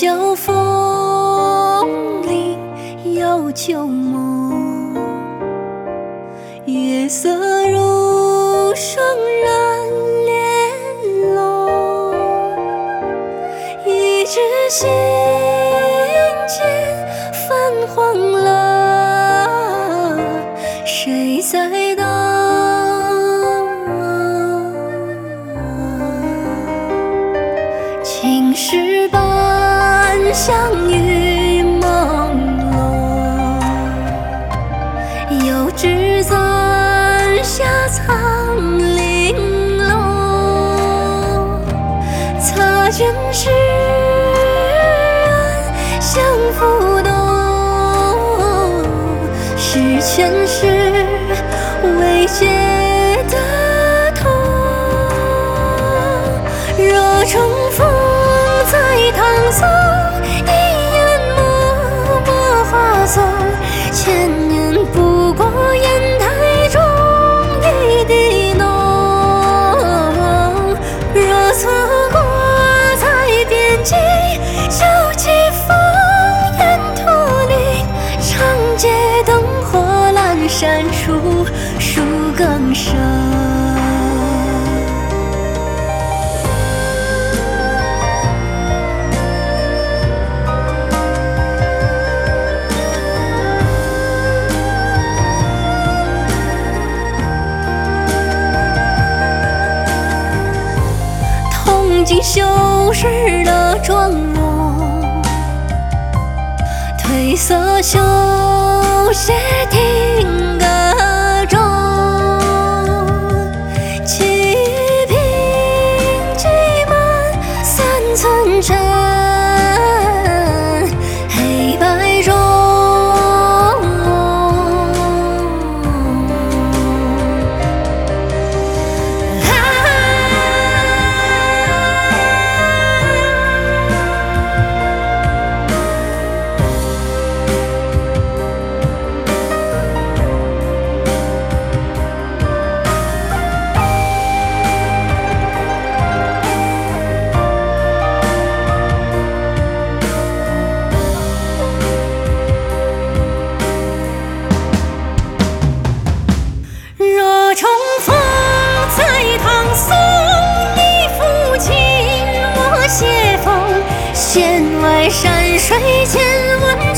秋风里有旧梦，月色如霜染帘笼，一纸信笺泛黄了，谁在等？青石板相遇朦胧，又知残霞苍玲珑。擦肩时人相扶动，是前世未解的痛。若重逢在唐宋，一眼默默化作千年，不过烟台中一滴浓。若错过在边际，就寄烽烟土里，长街灯火阑珊处，数更深。经修饰的妆容，褪色绣鞋听歌中，起平积满三寸尘，黑白中。重逢在唐宋，一抚琴，我斜风，弦外山水间闻。